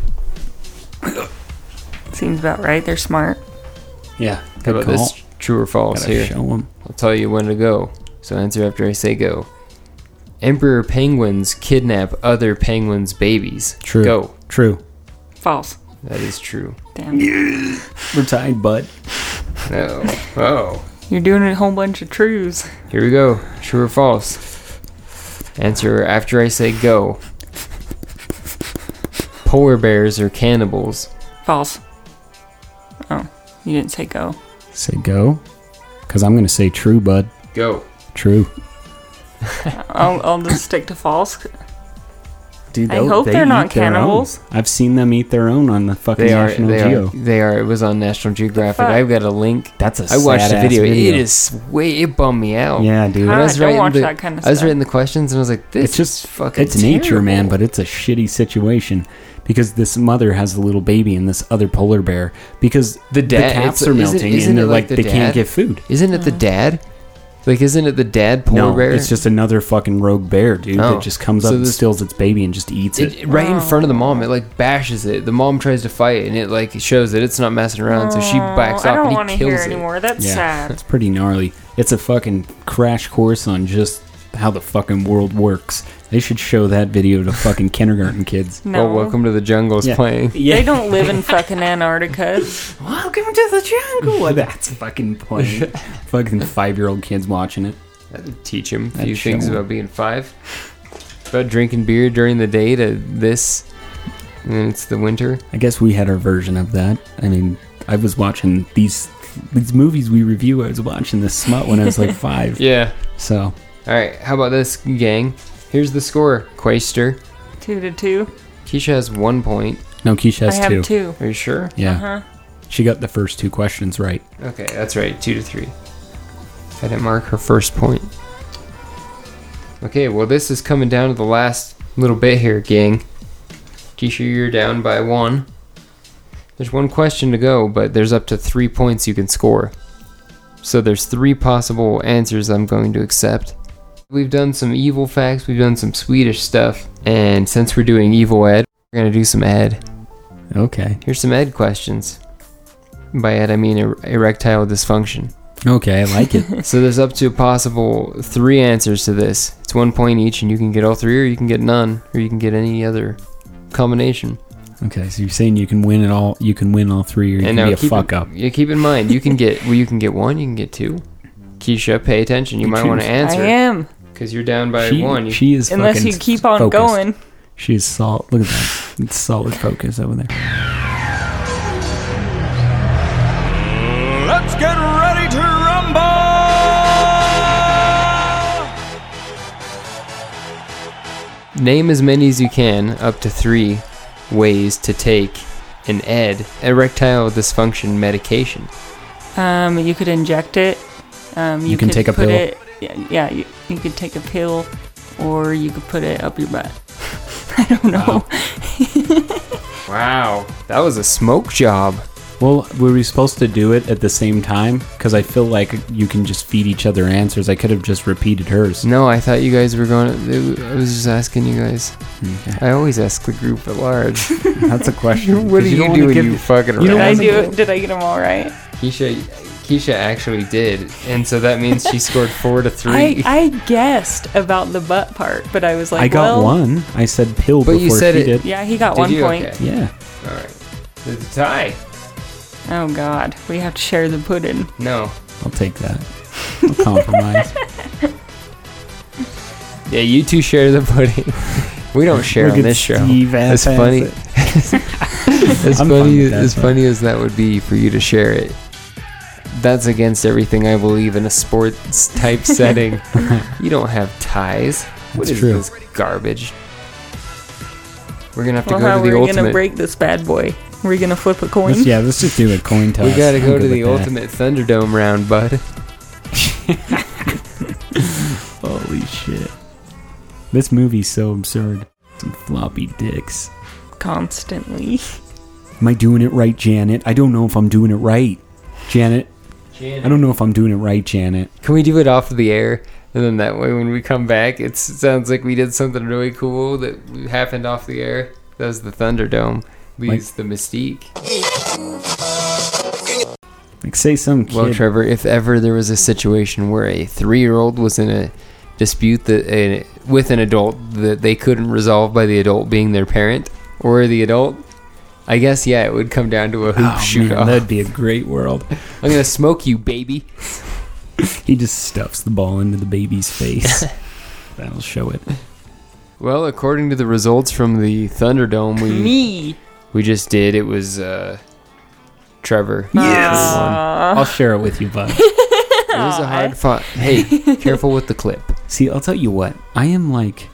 seems about right. They're smart. Yeah. How Good about call. this? True or false Gotta here? show 'em. I'll tell you when to go. So answer after I say go. Emperor penguins kidnap other penguins' babies. True. Go. True. False. That is true. Damn. We're tied, bud. No. Oh. You're doing a whole bunch of trues. Here we go. True or false? Answer after I say go. Polar bears are cannibals. False. Oh, you didn't say go. Say go. Because I'm going to say true, bud. Go. True. I'll, I'll just stick to false. Dude, I they'll- hope they they're not eat their own. cannibals. I've seen them eat their own on the fucking They are. National They Geo. are. They are. It was on National Geographic. fuck? I've got a link. That's a I watched the sad-ass video. video. It is way. It bummed me out. Yeah, dude. And I Ah, was don't writing watch the, that kind of I was stuff. writing the questions and I was like, "This It's just is fucking. It's nature, man, terrible. but it's a shitty situation because this mother has the little baby and this other polar bear because The dad- the caps it's- are isn't- melting isn't and they're it like, like the they can't dad? get food. Isn't it the dad? Like, isn't it the dad polar No, bear? it's just another fucking rogue bear, dude, Oh. that just comes So up and this- steals its baby and just eats it. It, right in front of the mom, it like bashes it. The mom tries to fight, and it like shows that it's not messing around. So she backs I off, don't and want he to hear kills it. anymore. That's Yeah, sad. it's pretty gnarly. It's a fucking crash course on just how the fucking world works. They should show that video to fucking kindergarten kids. No. Oh, Welcome to the Jungle is Yeah. playing. Yeah. They don't live in fucking Antarctica. Welcome to the jungle. Well, that's fucking playing. Fucking five-year-old kids watching it. That'd teach him a That'd few show things him. about being five. About drinking beer during the day to this, and it's the winter. I guess we had our version of that. I mean, I was watching these these movies we review. I was watching this smut when I was like five. Yeah. So, All right. How about this, gang? Here's the score. Quaster. Two to two. Keisha has one point. no, Keisha has I have two. two. Are you sure? Yeah. Uh-huh. She got the first two questions right. Okay, that's right. Two to three. I didn't mark her first point. Okay, well, this is coming down to the last little bit here, gang. Keisha, you're down by one. There's one question to go, but there's up to three points you can score. So there's three possible answers I'm going to accept. We've done some evil facts, we've done some Swedish stuff, and since we're doing evil ed, we're going to do some ed. Okay. Here's some ed questions. By ed, I mean er- erectile dysfunction. Okay, I like it. So there's up to a possible three answers to this. It's one point each, and you can get all three, or you can get none, or you can get any other combination. Okay, so you're saying you can win it all. You can win all three, or you and can now be a keep fuck in, up. You keep in mind, you can get well, you can get one, you can get two. Keisha, pay attention. You, You might want to choose. answer. I am. Because you're down by She, one. You, she is Unless fucking you keep on focused. going. She's solid. Look at that. It's solid focus over there. Let's get ready to rumble! Name as many as you can, up to three, ways to take an ed, erectile dysfunction medication. Um, you could inject it. Um, you, You can could take a put pill. It, yeah, yeah you, you could take a pill, or you could put it up your butt. I don't know. Wow, that was a smoke job. Well, were we supposed to do it at the same time? Because I feel like you can just feed each other answers. I could have just repeated hers. No, I thought you guys were going to... I was just asking you guys. Okay. I always ask the group at large. That's a question. What do you, you don't do wanna when give- you fucking you don't around? Did I do? Did I get them all right? Keisha, Keisha actually did, and so that means she scored four to three. I, I guessed about the butt part, but I was like, I got well, one. I said pill But before you said she it- did. Yeah, he got Did one you? point. Okay. Yeah. All right. There's a tie. Oh God, we have to share the pudding. No. I'll take that. I'll compromise. Yeah, you two share the pudding. We don't share Look on at this show. Steve As ass funny, ass as I'm fine funny, with that, as though. funny as that would be for you to share it. That's against everything I believe in a sports type setting. You don't have ties. What That's is true. this garbage? We're gonna have to Well, go how to are the we ultimate. gonna break this bad boy? Are we gonna flip a coin? Let's, yeah, let's just do a coin toss. we gotta I'm go to good the with that. ultimate Thunderdome round, bud. Holy shit. This movie's so absurd. Some floppy dicks. Constantly. Am I doing it right, Janet? I don't know if I'm doing it right. Janet? Janet. I don't know if I'm doing it right, Janet. Can we do it off of the air? And then that way when we come back, it's, it sounds like we did something really cool that happened off the air. That was the Thunderdome. We Like- used the mystique. Like, say some kid. Well, Trevor, if ever there was a situation where a three-year-old was in a dispute that uh, with an adult that they couldn't resolve by the adult being their parent or the adult, I guess, yeah, it would come down to a hoop Oh, shoot man, off. that'd be a great world. I'm going to smoke you, baby. He just stuffs the ball into the baby's face. That'll show it. Well, according to the results from the Thunderdome we Me. we just did, it was uh, Trevor. Yes! Aw. I'll share it with you, bud. It was a hard fought. Hey, careful with the clip. See, I'll tell you what. I am like...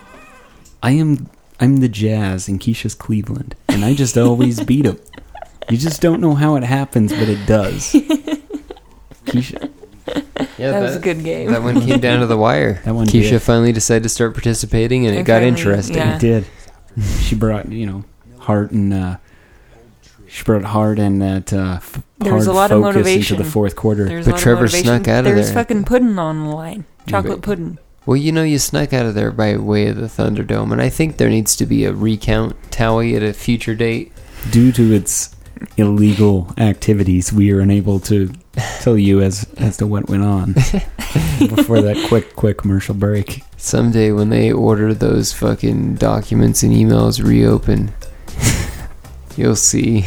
I am... I'm the Jazz and Keisha's Cleveland. And I just always beat him. You just don't know how it happens, but it does. Keisha... Yeah, That was a good game. That one came down to the wire. That one Keisha did. finally decided to start participating, and I it got finally- interesting. yeah. It did. She brought, you know, heart and... Uh, she brought heart and that uh, f- There hard was a lot of focus motivation. into the fourth quarter. There's But a lot Trevor of motivation. snuck out of There's there. fucking pudding on the line. Chocolate but- pudding. Well, you know, you snuck out of there by way of the Thunderdome, and I think there needs to be a recount tally at a future date. Due to its illegal activities, we are unable to tell you as as to what went on before that quick, quick commercial break. Someday when they order those fucking documents and emails reopen, you'll see.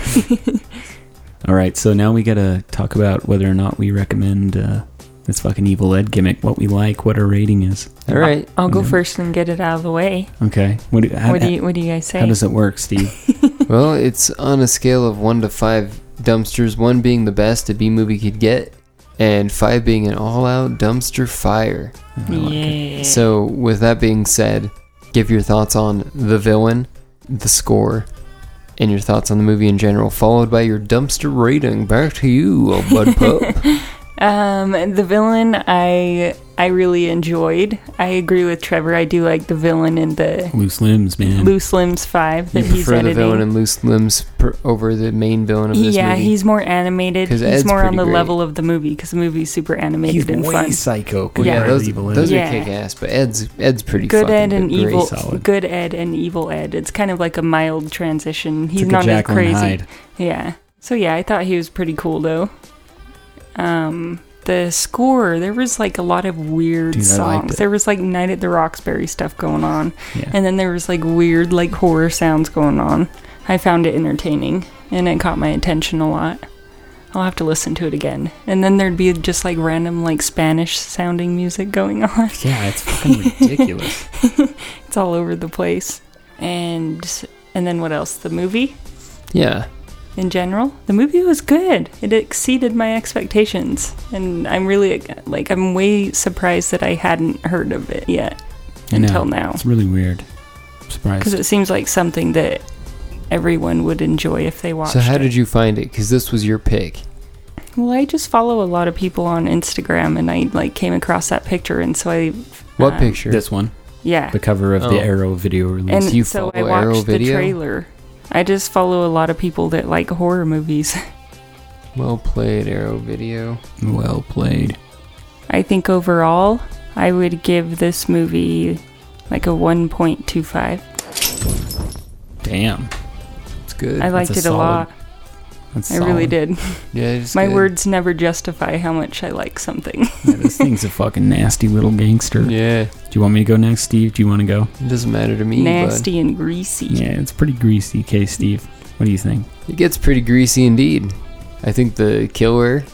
All right, so now we gotta talk about whether or not we recommend uh, this fucking Evil Ed gimmick, what we like, what our rating is. All right. I'll go Okay. first and get it out of the way. Okay. What do, how, What do you What do you guys say? how does it work, Steve? Well, it's on a scale of one to five dumpsters, one being the best a B movie could get, and five being an all-out dumpster fire. Yeah. So, with that being said, give your thoughts on the villain, the score, and your thoughts on the movie in general, followed by your dumpster rating. Back to you, old bud pup. Um, the villain, I I really enjoyed. I agree with Trevor. I do like the villain in the Loose limbs, man. Loose Limbs five that You he's prefer the editing. villain in Loose Limbs per, over the main villain of this yeah, movie? he's more animated. 'Cause He's Ed's more on pretty the great. level of the movie because the movie's super animated He's and way fun. psycho. Well, yeah, compared to those, Evil Ed. those Yeah. are kick-ass, but Ed's Ed's pretty Good fucking Ed and great. evil. solid. Good Ed and Evil Ed. It's kind of like a mild transition. He's like a not as Jekyll and crazy. Hyde. Yeah. So yeah, I thought he was pretty cool though. Um, the score, there was like a lot of weird Dude, I liked songs. it. There was like Night at the Roxbury stuff going on, Yeah. and then there was like weird like horror sounds going on. I found it entertaining, and it caught my attention a lot. I'll have to listen to it again. And then there'd be just like random like Spanish sounding music going on. Yeah, it's fucking ridiculous. It's all over the place. And and then what else? The movie Yeah. in general, the movie was good. It exceeded my expectations, and I'm really like I'm way surprised that I hadn't heard of it yet I know. until now, It's really weird. I'm surprised. because it seems like something that everyone would enjoy if they watched So how it. did you find it? Because this was your pick. Well, I just follow a lot of people on Instagram, and I like came across that picture, and so I. What um, picture? This one. Yeah. The cover of Oh. the Arrow video release. And Do you so I follow watched Arrow the video? trailer. I just follow a lot of people that like horror movies. Well played, Arrow Video. Well played. I think overall, I would give this movie like a one point two five. Damn. It's good. I liked That's it a a solid- lot. That's I really solid. did. Yeah, it's My good. words never justify how much I like something. Yeah, this thing's a fucking nasty little gangster. Yeah. Do you want me to go next, Steve? Do you want to go? It doesn't matter to me, Nasty and greasy. Yeah, it's pretty greasy. Okay, Steve. What do you think? bud. It gets pretty greasy indeed. I think the killer,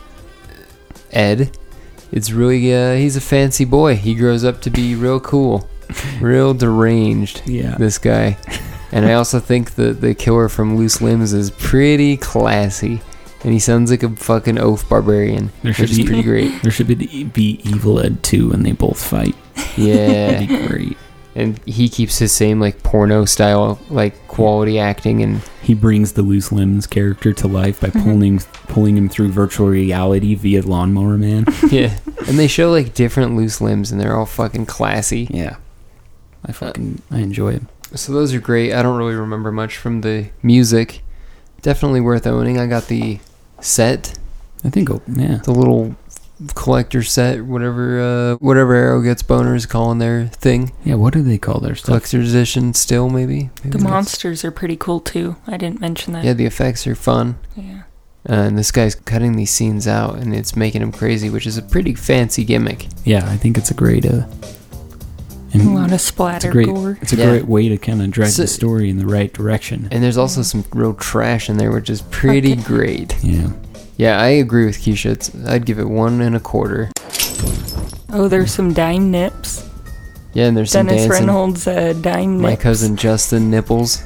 Ed, it's really, uh, he's a fancy boy. He grows up to be real cool. Real deranged. Yeah. This guy. And I also think that the killer from Loose Limbs is pretty classy. And he sounds like a fucking oaf barbarian, There which should is be pretty great. There should be, be Evil Ed two when they both fight. Yeah. That'd be great. And he keeps his same like porno style like quality acting, and He brings the Loose Limbs character to life by pulling pulling him through virtual reality via Lawnmower Man. yeah. And they show like different Loose Limbs, and they're all fucking classy. Yeah. I fucking I enjoy it. So those are great. I don't really remember much from the music. Definitely worth owning. I got the set, I think oh, yeah. the little collector set, whatever uh, whatever Arrow Gets Boners calling their thing. Yeah, what do they call their stuff? Collector's edition still, maybe? maybe The that's- monsters are pretty cool too. I didn't mention that. Yeah, the effects are fun. Yeah. Uh, and this guy's cutting these scenes out, and it's making him crazy, which is a pretty fancy gimmick. Yeah, I think it's a great uh and A lot of it's a splatter great gore. it's a Yeah. great way to kind of drive So- the story in the right direction. And there's also some real trash in there, which is pretty Okay. great. Yeah. Yeah, I agree with Keisha. It's, I'd give it one and a quarter. Oh, there's some dime nips. Yeah, and there's some Dennis dancing. Reynolds uh, dime nips. My cousin Justin Nipples.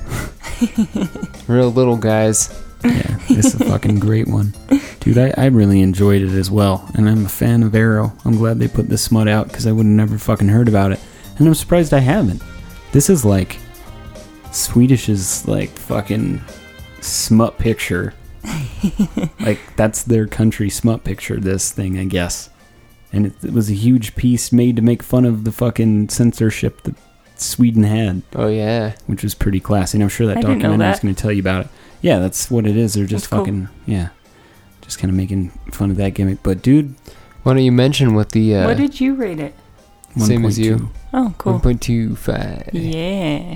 Real little guys. Yeah, it's a fucking great one. Dude, I, I really enjoyed it as well. And I'm a fan of Arrow. I'm glad they put this smut out because I would have never fucking heard about it. And I'm surprised I haven't. This is like Swedish's like fucking smut picture. Like that's their country smut picture, this thing, I guess. And it, it was a huge piece made to make fun of the fucking censorship that Sweden had. Oh, yeah. Which was pretty classy. And I'm sure that I didn't know documentary is that. going to tell you about it. Yeah, that's what it is. They're just That's cool. fucking, yeah. Just kind of making fun of that gimmick. But, dude. Why don't you mention what the... Uh, What did you rate it? Same as you. Oh, cool. one point two five. Yeah.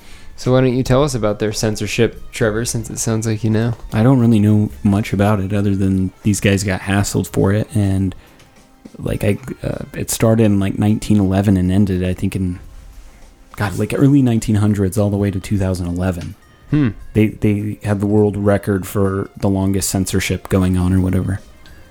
So why don't you tell us about their censorship, Trevor, since it sounds like you know? I don't really know much about it other than these guys got hassled for it. And, like, I, uh, it started in, like, nineteen eleven and ended, I think, in, God, like, early nineteen hundreds all the way to two thousand eleven. Hmm. They, they had the world record for the longest censorship going on or whatever.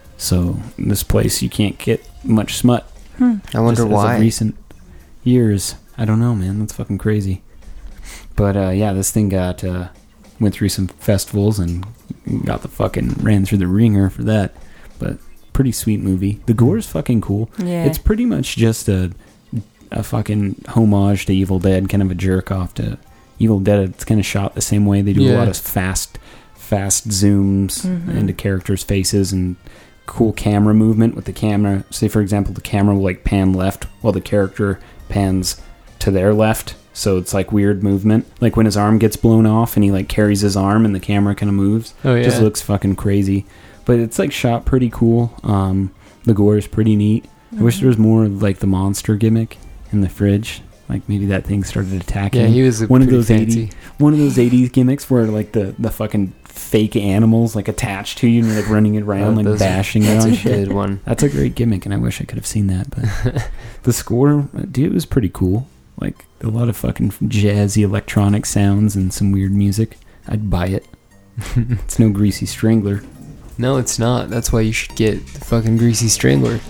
So, in this place, you can't get much smut. Hmm. I wonder Just as why. of recent years. I don't know, man. That's fucking crazy. But, uh, yeah, this thing got, uh, went through some festivals and got the fucking, ran through the ringer for that. But, pretty sweet movie. The gore is fucking cool. Yeah. It's pretty much just a, a fucking homage to Evil Dead, kind of a jerk off to Evil Dead. It's kind of shot the same way. They do Yeah. a lot of fast, fast zooms Mhm. into characters' faces and cool camera movement with the camera. Say, for example, the camera will like pan left while the character pans to their left. So it's like weird movement. Like when his arm gets blown off and he like carries his arm and the camera kind of moves. Oh, It just yeah. looks fucking crazy. But it's like shot pretty cool. Um, the gore is pretty neat. I wish there was more of like the monster gimmick in the fridge. Like maybe that thing started attacking. Yeah, he was a one of pretty those fancy. eighty, one of those eighties gimmicks where like the, the fucking fake animals like attached to you and you're like running it around Oh, like those are- bashing that's it on a shit. good one. That's a great gimmick, and I wish I could have seen that. But the score, dude, it was pretty cool. Like a lot of fucking jazzy electronic sounds and some weird music. I'd buy it. It's no Greasy Strangler. No, it's not. That's why you should get the fucking Greasy Strangler.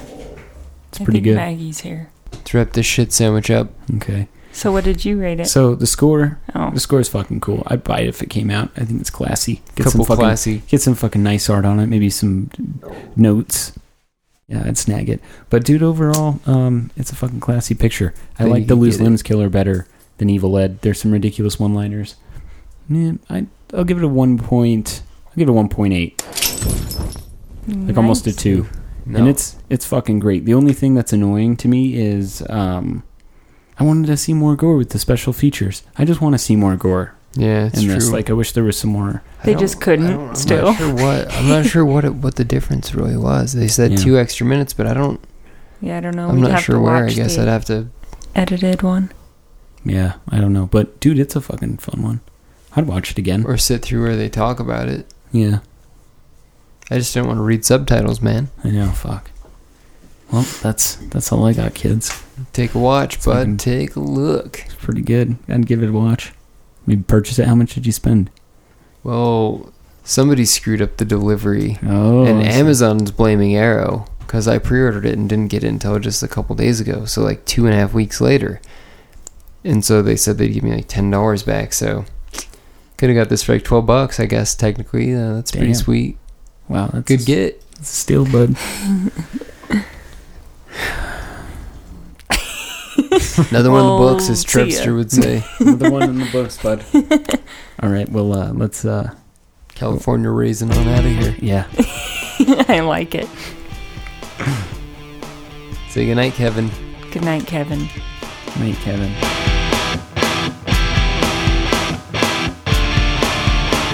It's I pretty think good. Maggie's here. Let's wrap this shit sandwich up. Okay. So what did you rate it? So the score, Oh. the score is fucking cool. I'd buy it if it came out. I think it's classy. Get Couple some fucking, classy. Get some fucking nice art on it. Maybe some notes. Yeah, I'd snag it. But dude, overall, um, it's a fucking classy picture. I Then like you the can Loose get it. Limbs Killer better than Evil Ed. There's some ridiculous one-liners. Yeah, I I'll give it a one point. I'll give it a one point eight. like almost a Nice. two, No. and it's it's fucking great. The only thing that's annoying to me is um, I wanted to see more gore with the special features. I just want to see more gore. Yeah, it's in true. this, like I wish there was some more. They I don't- just I couldn't don't- I'm still. not sure what I'm not sure what it, what the difference really was. They said Yeah. two extra minutes, but I don't. Yeah, I don't know. I'm We'd not have sure to where. I watch guess the I'd have to. edited one. Yeah, I don't know, but dude, it's a fucking fun one. I'd watch it again. Or sit through where they talk about it. Yeah, I just don't want to read subtitles, man. I know. Fuck. Well, that's that's all I got, kids. Take a watch, It's bud. fucking- Take a look. It's pretty good. I'd give it a watch. Maybe purchase it. How much did you spend? Well, somebody screwed up the delivery, Oh, and I see. Amazon's blaming Arrow because I pre-ordered it and didn't get it until just a couple days ago. So like two and a half weeks later, and so they said they'd give me like ten dollars back. So could have got this for like twelve bucks, I guess. Technically, uh, that's pretty Damn. sweet. Wow, that's Good a, get. It's a steal, bud. Another one in the books, Well, as see ya. Trevster would say. Another one in the books, bud. All right, well, uh, let's. Uh, California raisin on out of here. yeah. I like it. Say goodnight, Kevin. Good night, Kevin. Night, Kevin.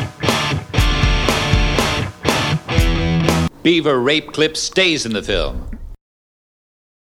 Beaver rape clip stays in the film.